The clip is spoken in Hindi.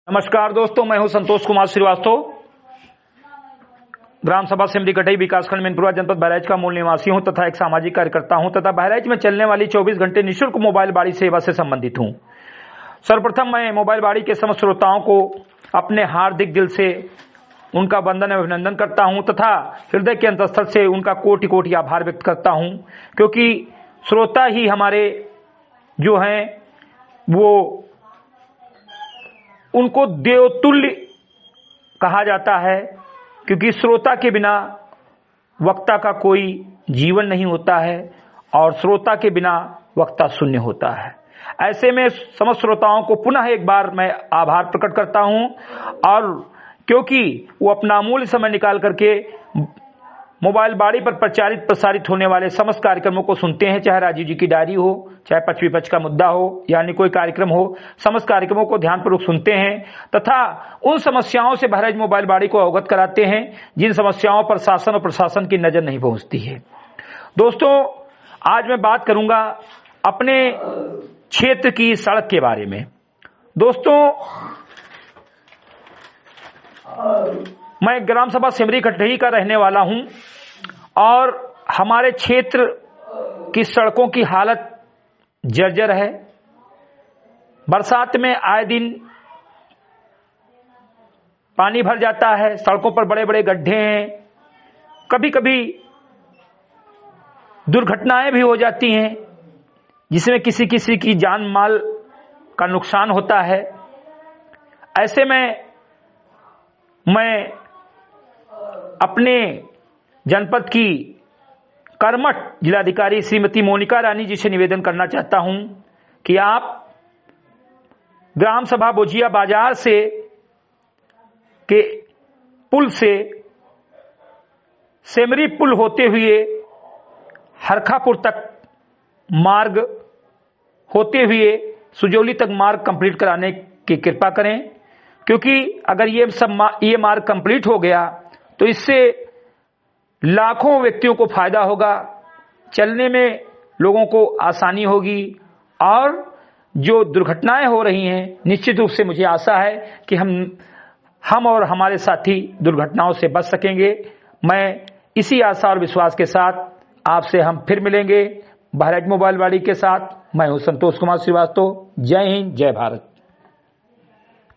नमस्कार दोस्तों, मैं हूं संतोष कुमार श्रीवास्तव। ग्राम सभा सिमरी कटई विकासखंड मैनपुरा जनपद बहराइच का मूल निवासी हूं तथा एक सामाजिक कार्यकर्ता हूं तथा बहराइच में चलने वाली 24 घंटे निःशुल्क मोबाइल बाड़ी सेवा से संबंधित हूं। सर्वप्रथम मैं मोबाइल बाड़ी के समस्त श्रोताओं को अपने हार्दिक दिल से उनका वंदन एवं अभिनंदन करता हूं तथा हृदय के अंतस्थल से उनका कोटि कोटि आभार व्यक्त करता हूं, क्योंकि श्रोता ही हमारे जो हैं वो उनको देवतुल्य कहा जाता है, क्योंकि श्रोता के बिना वक्ता का कोई जीवन नहीं होता है और श्रोता के बिना वक्ता शून्य होता है। ऐसे में समस्त श्रोताओं को पुनः एक बार मैं आभार प्रकट करता हूं, और क्योंकि वो अपना अमूल्य समय निकाल करके मोबाइल बाड़ी पर प्रसारित होने वाले समस्त कार्यक्रमों को सुनते हैं, चाहे राजीव जी की डायरी हो, चाहे पक्ष विपक्ष का मुद्दा हो, यानी कोई कार्यक्रम हो, समस्त कार्यक्रमों को ध्यानपूर्वक सुनते हैं तथा उन समस्याओं से बहराइच मोबाइल बाड़ी को अवगत कराते हैं जिन समस्याओं पर शासन और प्रशासन की नजर नहीं पहुंचती है। दोस्तों, आज मैं बात करूंगा अपने क्षेत्र की सड़क के बारे में। दोस्तों, मैं ग्राम सभा सिमरी कटई का रहने वाला हूं और हमारे क्षेत्र की सड़कों की हालत जर्जर है। बरसात में आए दिन पानी भर जाता है, सड़कों पर बड़े बड़े गड्ढे हैं, कभी कभी दुर्घटनाएं भी हो जाती हैं जिसमें किसी किसी की जान माल का नुकसान होता है। ऐसे में मैं अपने जनपद की कर्मठ जिलाधिकारी श्रीमती मोनिका रानी जी से निवेदन करना चाहता हूं कि आप ग्राम सभा बोजिया बाजार से के पुल से सेमरी पुल होते हुए हरखापुर तक मार्ग होते हुए सुजौली तक मार्ग कंप्लीट कराने की कृपा करें, क्योंकि अगर ये मार्ग कंप्लीट हो गया तो इससे लाखों व्यक्तियों को फायदा होगा, चलने में लोगों को आसानी होगी और जो दुर्घटनाएं हो रही हैं निश्चित रूप से मुझे आशा है कि हम और हमारे साथी दुर्घटनाओं से बच सकेंगे। मैं इसी आशा और विश्वास के साथ आपसे हम फिर मिलेंगे बहराइच मोबाइल बाड़ी के साथ। मैं हूं संतोष कुमार श्रीवास्तव। जय हिंद, जय भारत।